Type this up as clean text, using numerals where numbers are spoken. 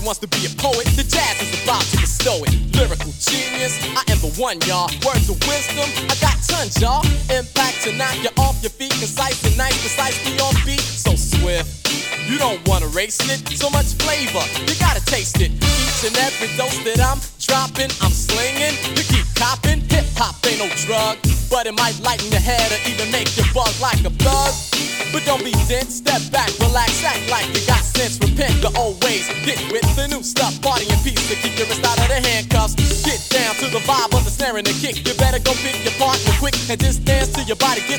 wants to be a poet, the jazz is about to bestow it. Lyrical genius, I am the one, y'all. Words of wisdom, I got tons, y'all. Impact to knock you off your feet, concise and nice, precisely on beat. So swift, you don't wanna race it. So much flavor, you gotta taste it. Each and every dose that I'm dropping, I'm slinging. You keep copping, hip hop ain't no drug, but it might lighten your head or even make you buzz like a thug. But don't be dense, step back, relax, act like you got sense. Repent the old ways, get with the new stuff. Party in peace to keep your wrist out of the handcuffs. Get down to the vibe of the snare and the kick. You better go pick your partner quick and just dance till your body gets